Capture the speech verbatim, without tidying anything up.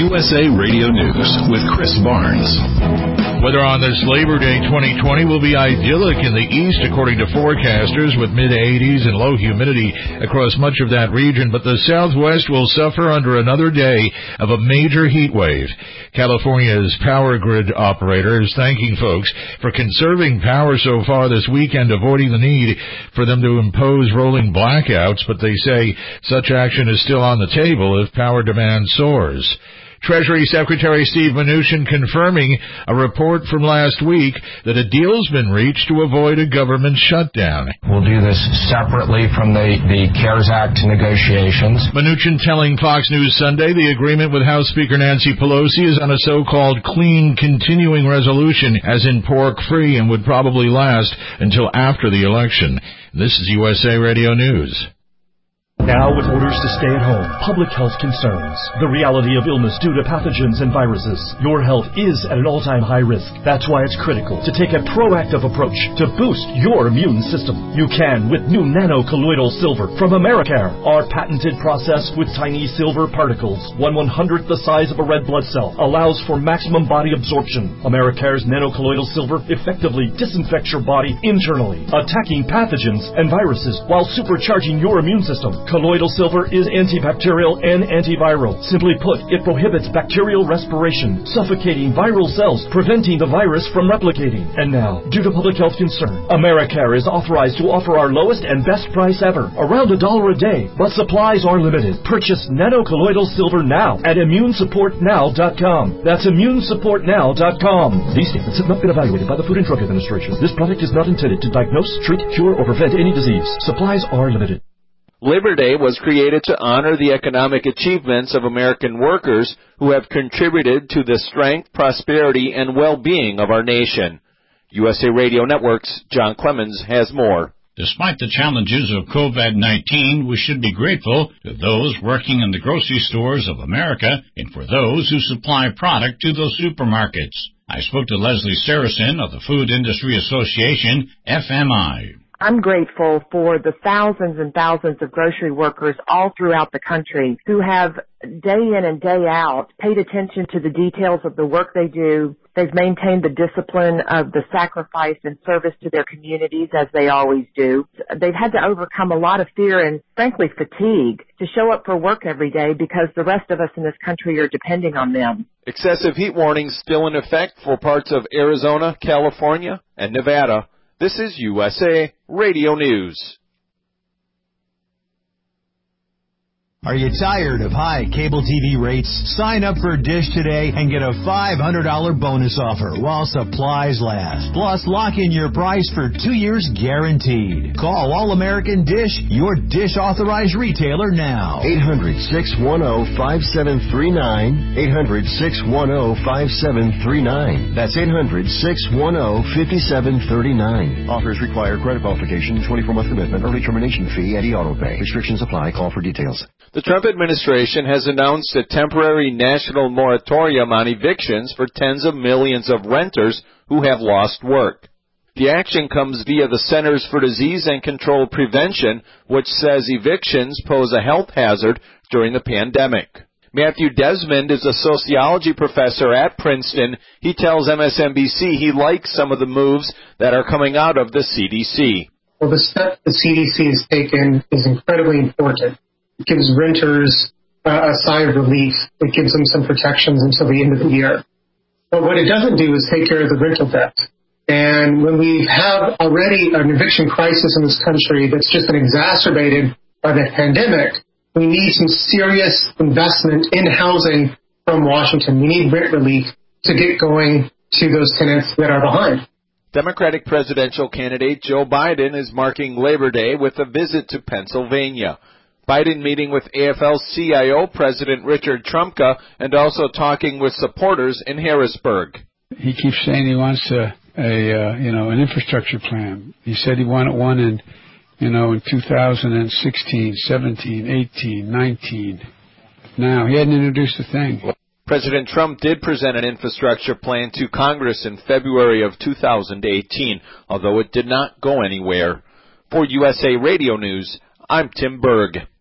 U S A Radio News with Chris Barnes. Weather on this Labor Day twenty twenty will be idyllic in the east, according to forecasters, with mid-eighties and low humidity across much of that region, but the southwest will suffer under another day of a major heat wave. California's power grid operator is thanking folks for conserving power so far this weekend, avoiding the need for them to impose rolling blackouts, but they say such action is still on the table if power demand soars. Treasury Secretary Steve Mnuchin confirming a report from last week that a deal's been reached to avoid a government shutdown. We'll do this separately from the, the CARES Act negotiations. Mnuchin telling Fox News Sunday the agreement with House Speaker Nancy Pelosi is on a so-called clean continuing resolution, as in pork-free, and would probably last until after the election. This is U S A Radio News. Now, with orders to stay at home, public health concerns, the reality of illness due to pathogens and viruses, your health is at an all-time high risk. That's why it's critical to take a proactive approach to boost your immune system. You can with new nano-colloidal silver from Americare. Our patented process with tiny silver particles, one one-hundredth the size of a red blood cell, allows for maximum body absorption. Americare's nano-colloidal silver effectively disinfects your body internally, attacking pathogens and viruses while supercharging your immune system. Colloidal silver is antibacterial and antiviral. Simply put, it prohibits bacterial respiration, suffocating viral cells, preventing the virus from replicating. And now, due to public health concern, Americare is authorized to offer our lowest and best price ever, around a dollar a day, but supplies are limited. Purchase nano-colloidal silver now at immune support now dot com. That's immune support now dot com. These statements have not been evaluated by the Food and Drug Administration. This product is not intended to diagnose, treat, cure, or prevent any disease. Supplies are limited. Labor Day was created to honor the economic achievements of American workers who have contributed to the strength, prosperity, and well-being of our nation. U S A Radio Network's John Clemens has more. Despite the challenges of COVID nineteen, we should be grateful to those working in the grocery stores of America and for those who supply product to those supermarkets. I spoke to Leslie Saracen of the Food Industry Association, F M I. I'm grateful for the thousands and thousands of grocery workers all throughout the country who have day in and day out paid attention to the details of the work they do. They've maintained the discipline of the sacrifice and service to their communities, as they always do. They've had to overcome a lot of fear and, frankly, fatigue to show up for work every day because the rest of us in this country are depending on them. Excessive heat warnings still in effect for parts of Arizona, California, and Nevada. This is U S A Radio News. Are you tired of high cable T V rates? Sign up for Dish today and get a five hundred dollars bonus offer while supplies last. Plus, lock in your price for two years guaranteed. Call All-American Dish, your Dish authorized retailer now. eight hundred, six one zero, five seven three nine. eight hundred, six one zero, five seven three nine. That's eight hundred, six one zero, five seven three nine. Offers require credit qualification, twenty-four month commitment, early termination fee, and e-auto pay. Restrictions apply. Call for details. The Trump administration has announced a temporary national moratorium on evictions for tens of millions of renters who have lost work. The action comes via the Centers for Disease and Control Prevention, which says evictions pose a health hazard during the pandemic. Matthew Desmond is a sociology professor at Princeton. He tells M S N B C he likes some of the moves that are coming out of the C D C. Well, the step the C D C has taken is incredibly important. It gives renters uh, a sigh of relief. It gives them some protections until the end of the year. But what it doesn't do is take care of the rental debt. And when we have already an eviction crisis in this country that's just been exacerbated by the pandemic, we need some serious investment in housing from Washington. We need rent relief to get going to those tenants that are behind. Democratic presidential candidate Joe Biden is marking Labor Day with a visit to Pennsylvania. Biden meeting with A F L C I O President Richard Trumka and also talking with supporters in Harrisburg. He keeps saying he wants a, a uh, you know, an infrastructure plan. He said he wanted one in, you know, in two thousand sixteen, seventeen, eighteen, nineteen. Now, he hadn't introduced a thing. President Trump did present an infrastructure plan to Congress in February of two thousand eighteen, although it did not go anywhere. For U S A Radio News, I'm Tim Berg.